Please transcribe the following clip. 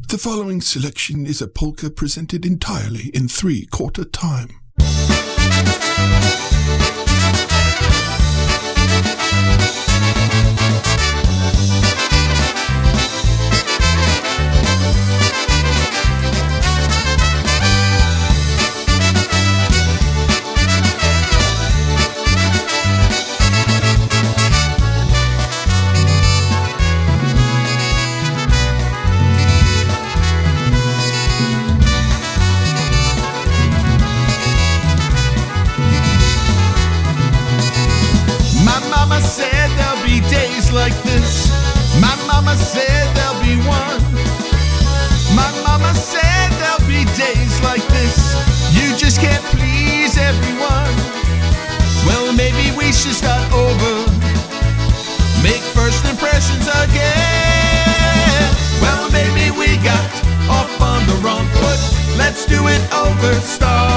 The following selection is a polka presented entirely in 3/4 time. Mama said there'll be days like this. My mama said there'll be one. My mama said there'll be days like this. You just can't please everyone. Well, maybe we should start over. Make first impressions again. Well, maybe we got off on the wrong foot. Let's do it over. Start